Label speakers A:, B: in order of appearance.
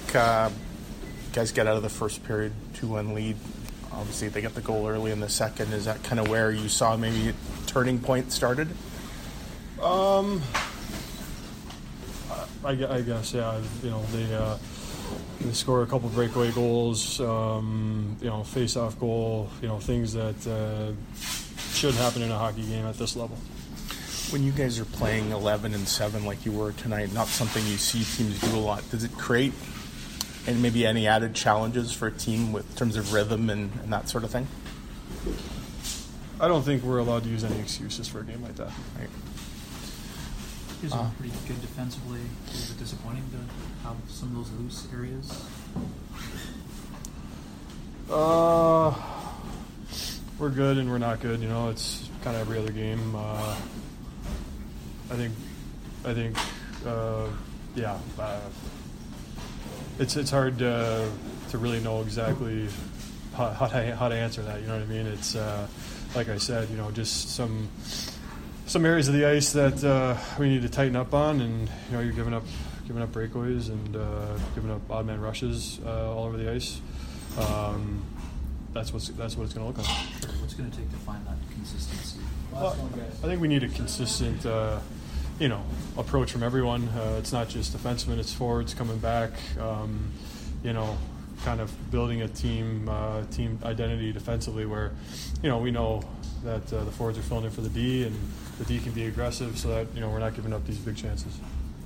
A: guys get out of the first period 2-1 lead. Obviously, they get the goal early in the second. Is that kind of where you saw maybe a turning point started?
B: I guess, yeah. They score a couple breakaway goals, face-off goal, things that shouldn't happen in a hockey game at this level.
A: When you guys are playing 11-7 like you were tonight, not something you see teams do a lot, does it create and maybe any added challenges for a team with terms of rhythm and that sort of thing?
B: I don't think we're allowed to use any excuses for a game like that.
A: Right.
C: You guys are pretty good defensively. Is it disappointing to have some of those loose areas?
B: We're good and we're not good. It's kind of every other game. It's hard to really know exactly how to answer that. You know what I mean? It's like I said, just some areas of the ice that we need to tighten up on, and you're giving up breakaways and giving up odd man rushes all over the ice. That's what it's going to look like.
C: Sure. What's going to take to find that consistency?
B: Well, I think we need a consistent, approach from everyone. It's not just defensemen; it's forwards coming back. Kind of building a team identity defensively, where we know that the forwards are filling in for the D, and the D can be aggressive, so that we're not giving up these big chances.